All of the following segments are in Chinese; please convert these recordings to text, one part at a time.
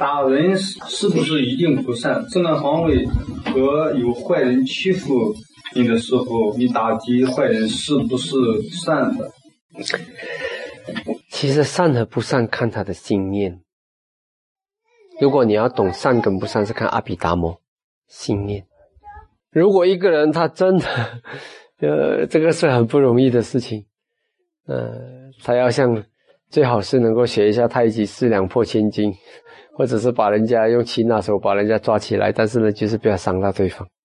打人是不是一定不善？正当防卫和有坏人欺负你的时候，你打击坏人是不是善的？ 其实善和不善看他的心念。如果你要懂善跟不善，是看阿毗达摩心念。如果一个人他真的这个是很不容易的事情，他要像最好是能够学一下太极四两拨千斤，或者是把人家用擒拿手把人家抓起来，但是呢就是不要伤到对方。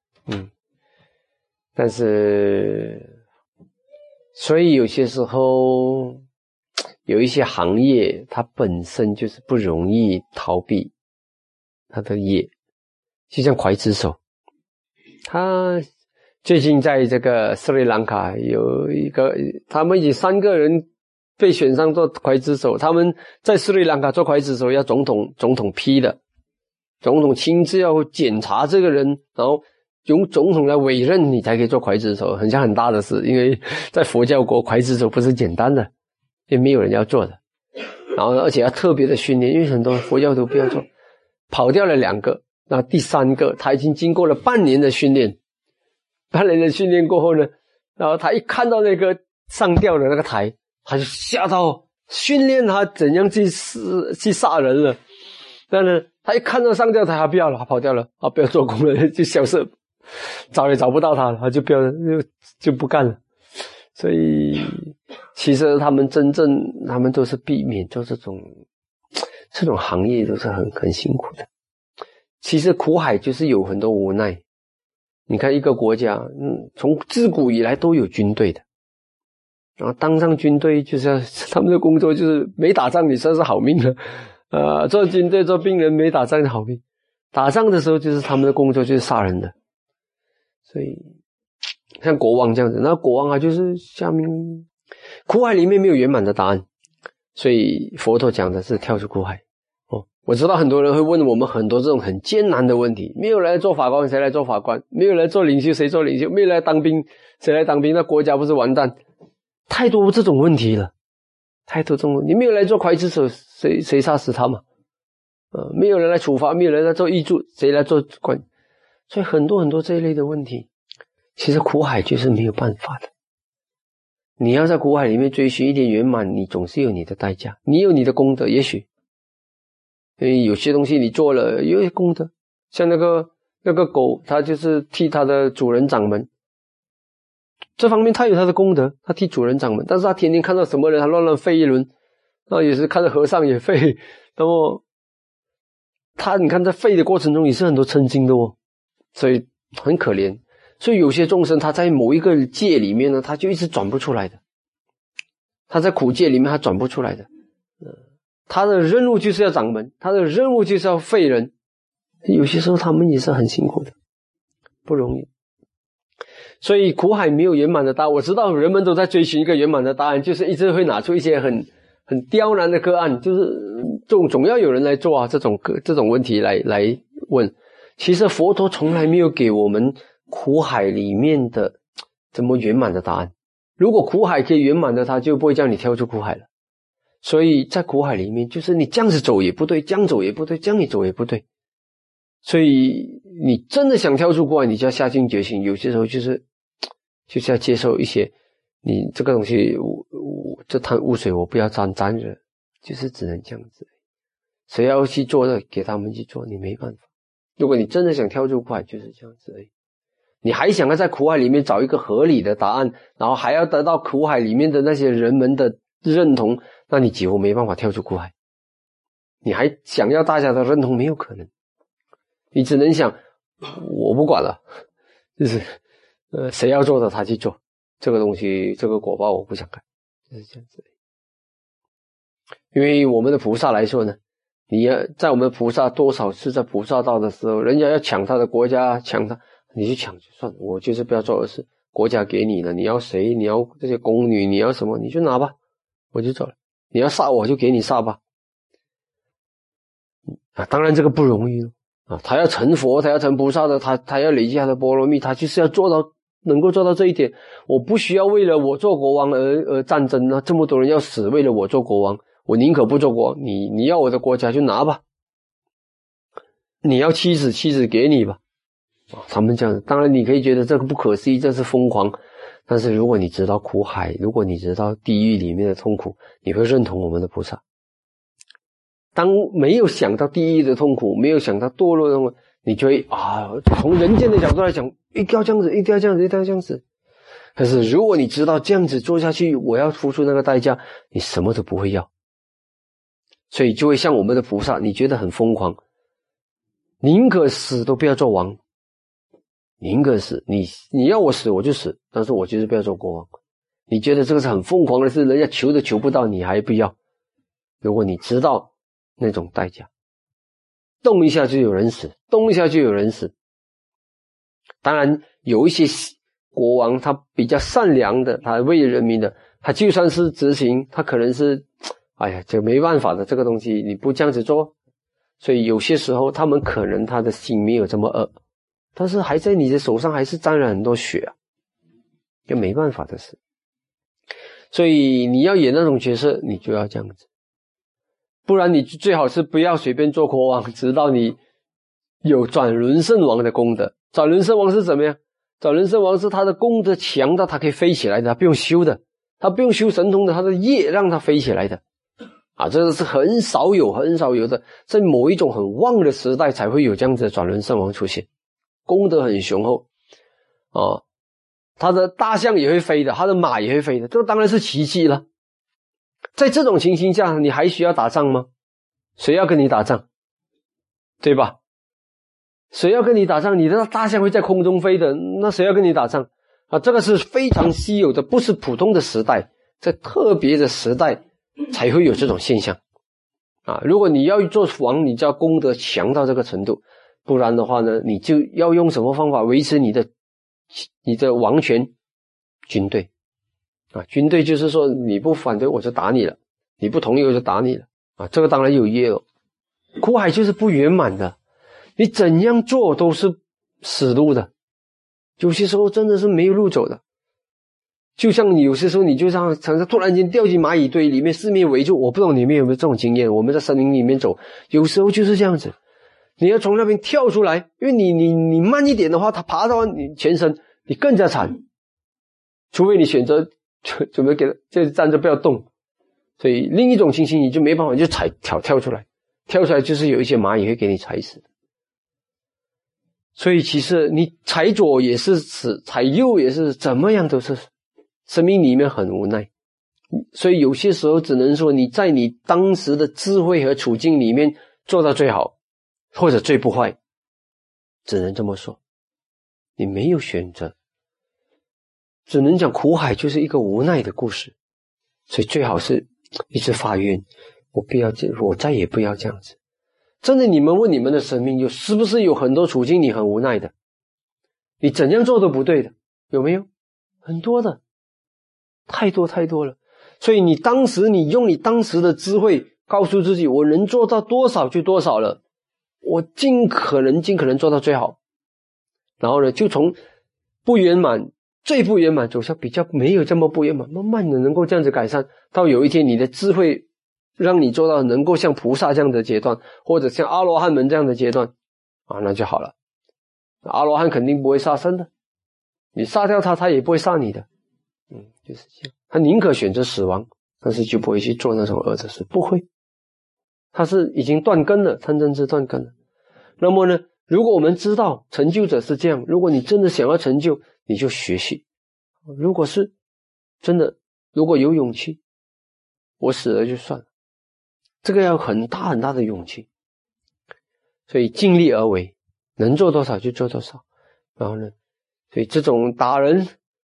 但是所以有些时候有一些行业它本身就是不容易逃避它的业，就像刽子手，他最近在这个斯里兰卡有一个，他们已经3个人被选上做刽子手，他们在斯里兰卡做刽子手要总统批的，总统亲自要检查这个人，然后由总统来委任你才可以做刽子手，很像很大的事，因为在佛教国刽子手不是简单的，也没有人要做的，然后而且要特别的训练，因为很多佛教徒不要做，跑掉了2个，那第3个他已经经过了半年的训练，过后呢，然后他一看到那个上吊的那个台，他就吓到，训练他怎样去杀人了，但是他一看到上吊台他不要了，他跑掉了，他不要做工了，就消失，找也找不到他了，他就不要就不干了。所以其实他们都是避免做这种行业，都是很辛苦的。其实苦海就是有很多无奈。你看一个国家，从自古以来都有军队的，然后当上军队就是他们的工作就是没打仗你算是好命了，做军队做兵人没打仗的好命，打仗的时候就是他们的工作就是杀人的。所以像国王这样子，那国王啊就是下面苦海里面没有圆满的答案，所以佛陀讲的是跳出苦海。我知道很多人会问我们很多这种很艰难的问题，没有来做法官谁来做法官，没有来做领袖谁做领袖，没有来当兵谁来当兵，那国家不是完蛋？太多这种问题了，太多这种问题，没有来做刽子手谁杀死他嘛？没有人来处罚，没有人来做议助，谁来做官？所以很多这一类的问题，其实苦海就是没有办法的。你要在苦海里面追寻一点圆满，你总是有你的代价，你有你的功德，也许因为有些东西你做了有些功德，像那个狗，它就是替它的主人掌门，这方面它有它的功德，它替主人掌门，但是它天天看到什么人它乱吠一轮，然后也是看到和尚也吠，然后你看在吠的过程中也是很多嗔心的所以很可怜。所以有些众生他在某一个界里面呢，他就一直转不出来的，他在苦界里面他转不出来的，他的任务就是要掌门，他的任务就是要废人，有些时候他们也是很辛苦的，不容易。所以苦海没有圆满的答案，我知道人们都在追寻一个圆满的答案，就是一直会拿出一些很刁难的个案，就是总要有人来做这种问题来问。其实佛陀从来没有给我们苦海里面的怎么圆满的答案，如果苦海可以圆满的，他就不会叫你跳出苦海了。所以在苦海里面，就是你这样子走也不对，这样走也不对，这样你走也不对。所以你真的想跳出苦海，你就要下定决心，有些时候就是要接受一些，你这个东西这滩污水我不要沾惹，就是只能这样子。谁要去做的给他们去做，你没办法。如果你真的想跳出苦海，就是这样子而已。你还想要在苦海里面找一个合理的答案，然后还要得到苦海里面的那些人们的认同，那你几乎没办法跳出苦海。你还想要大家的认同，没有可能。你只能想我不管了，就是谁要做的他去做，这个东西这个果报我不想看，就是这样子。因为我们的菩萨来说呢，你要在我们菩萨多少次在菩萨道的时候，人家要抢他的国家，抢他，你去抢就算了，我就是不要做的事，国家给你了，你要谁，你要这些宫女，你要什么你就拿吧，我就走了。你要杀我就给你杀吧。当然这个不容易他要成佛，他要成菩萨的，他要累积他的波罗蜜，他就是要能够做到这一点。我不需要为了我做国王而战争这么多人要死为了我做国王，我宁可不做国王，你要我的国家就拿吧， 你要妻子给你吧。他们这样，当然你可以觉得这个不可思议，这是疯狂，但是如果你知道苦海，如果你知道地狱里面的痛苦，你会认同我们的菩萨。当没有想到地狱的痛苦，没有想到堕落的痛苦，你就会从人间的角度来讲，一定要这样子，一定要这样子，一定要这样子。可是如果你知道这样子做下去，我要付出那个代价，你什么都不会要。所以就会像我们的菩萨，你觉得很疯狂，宁可死都不要做王，宁可死，你要我死我就死，但是我就是不要做国王。你觉得这个是很疯狂的事，人家求都求不到，你还不要。如果你知道那种代价，动一下就有人死，动一下就有人死。当然有一些国王他比较善良的，他为人民的，他就算是执行，他可能是这没办法的，这个东西你不这样子做。所以有些时候他们可能他的心没有这么恶，但是还在你的手上还是沾了很多血啊，就没办法的事。所以你要演那种角色，你就要这样子，不然你最好是不要随便做国王，直到你有转轮圣王的功德。转轮圣王是怎么样？转轮圣王是他的功德强到他可以飞起来的，他不用修的，他不用修神通的，他的业让他飞起来的这个是很少有的，在某一种很旺的时代才会有这样子的转轮圣王出现，功德很雄厚他的大象也会飞的，他的马也会飞的，这个当然是奇迹了。在这种情形下，你还需要打仗吗？谁要跟你打仗？对吧？谁要跟你打仗？你的大象会在空中飞的，那谁要跟你打仗这个是非常稀有的，不是普通的时代，在特别的时代才会有这种现象如果你要做王，你就要功德强到这个程度，不然的话呢，你就要用什么方法维持你的王权？军队军队就是说你不反对我就打你了，你不同意我就打你了这个当然有业了。苦海就是不圆满的，你怎样做都是死路的，有些时候真的是没有路走的。就像你有些时候你就像突然间掉进蚂蚁堆里面，四面围住，我不懂你们有没有这种经验，我们在森林里面走，有时候就是这样子，你要从那边跳出来，因为你慢一点的话，它爬到你前身，你更加惨，除非你选择准备给它就站着不要动。所以另一种情形你就没办法，就跳出来，跳出来就是有一些蚂蚁会给你踩死。所以其实你踩左也是死，踩右也是，怎么样都是生命里面很无奈。所以有些时候只能说你在你当时的智慧和处境里面做到最好，或者最不坏，只能这么说，你没有选择，只能讲苦海就是一个无奈的故事。所以最好是一直发愿，我再也不要这样子。真的，你们问你们的生命，是不是有很多处境你很无奈的，你怎样做都不对的，有没有？很多的，太多了。所以你用你当时的智慧告诉自己，我能做到多少就多少了，我尽可能做到最好。然后呢，就从不圆满最不圆满走向比较没有这么不圆满，慢慢的能够这样子改善，到有一天你的智慧让你做到能够像菩萨这样的阶段，或者像阿罗汉们这样的阶段那就好了。阿罗汉肯定不会杀生的，你杀掉他也不会杀你的就是这样，他宁可选择死亡，但是就不会去做那种恶的事，不会，他是已经断根了，贪嗔痴断根了。那么呢，如果我们知道成就者是这样，如果你真的想要成就，你就学习。如果是真的，如果有勇气，我死了就算了，这个要很大很大的勇气。所以尽力而为，能做多少就做多少。然后呢，所以这种打人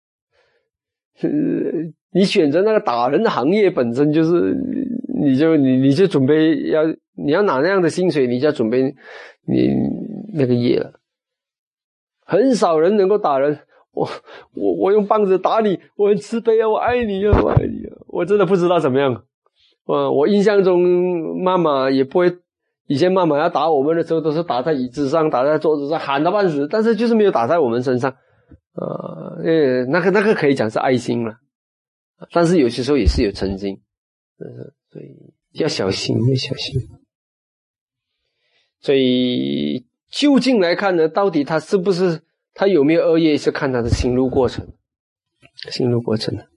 你选择那个打人的行业本身就是你就准备你要拿那样的薪水，你就要准备你那个业了。很少人能够打人，我用棒子打你，我很慈悲我爱你我爱你我真的不知道怎么样。我印象中妈妈也不会，以前妈妈要打我们的时候都是打在椅子上，打在桌子上，喊到半死，但是就是没有打在我们身上那个可以讲是爱心了，但是有些时候也是有嗔心所以要小心。 所以究竟来看呢，到底他是不是他有没有恶业，是看他的心路过程。心路过程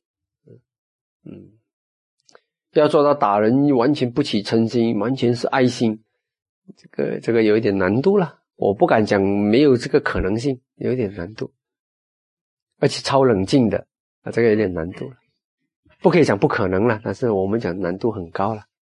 要做到打人完全不起嗔心，完全是爱心，这个有一点难度了。我不敢讲没有这个可能性，有一点难度，而且超冷静的这个有点难度了。不可以讲不可能了，但是我们讲难度很高了。